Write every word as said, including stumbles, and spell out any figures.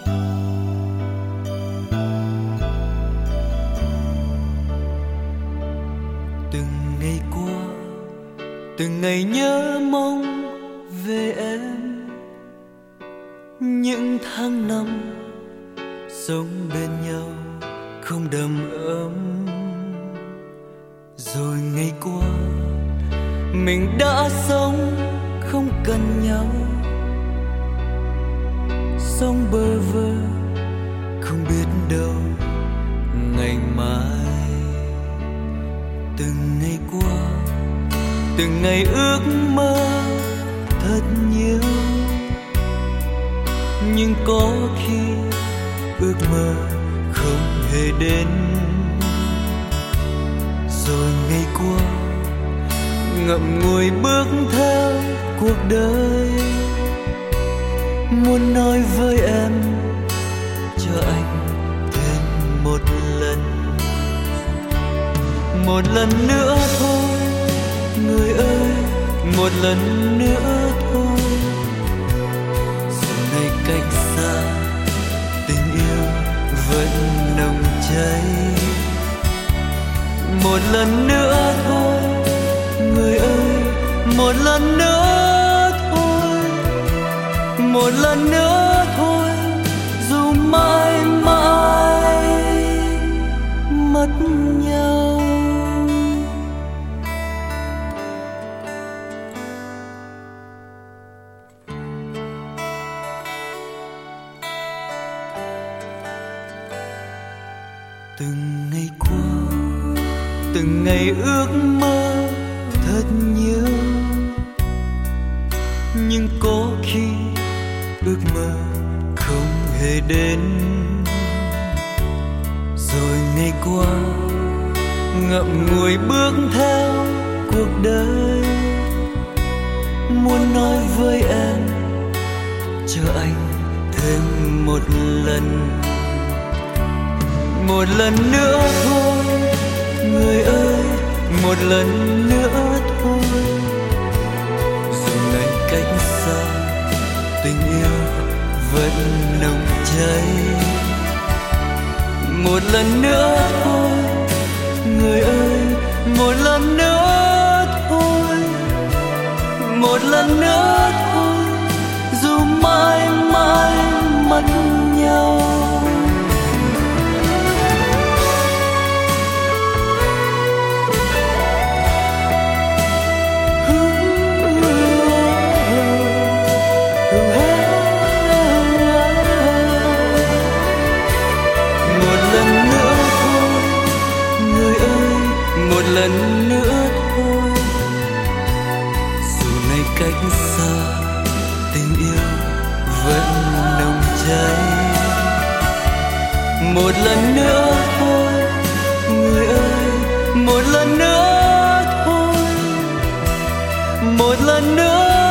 Từng ngày qua, từng ngày nhớ mong về em. Những tháng năm sống bên nhau không đầm ấm. Rồi ngày qua mình đã sống không cần nhau, sống bơ vơ không biết đâu ngày mai. Từng ngày qua, từng ngày ước mơ thật nhiều, nhưng có khi ước mơ không hề đến. Rồi ngày qua ngậm ngùi bước theo cuộc đời, muốn nói với em cho anh thêm một lần. Một lần nữa thôi người ơi, một lần nữa thôi. Dù ngày cách xa, tình yêu vẫn nồng cháy. Một lần nữa thôi người ơi, một lần nữa thôi. Một lần nữa thôi, dù mãi mãi mất nhau. Từng ngày qua, từng ngày ước mơ thật nhiều, nhưng có khi ước mơ không hề đến. Rồi ngày qua ngậm ngùi bước theo cuộc đời, muốn nói với em cho anh thêm một lần. Một lần nữa thôi người ơi, một lần nữa thôi. Dù ngày cách xa, tình yêu vẫn nồng cháy. Một lần nữa thôi người ơi, một lần nữa thôi. Một lần nữa thôi, dù mãi mãi mất nhau. Một lần nữa thôi, dù ngày cách xa, tình yêu vẫn nồng cháy. Một lần nữa thôi người ơi, một lần nữa thôi. Một lần nữa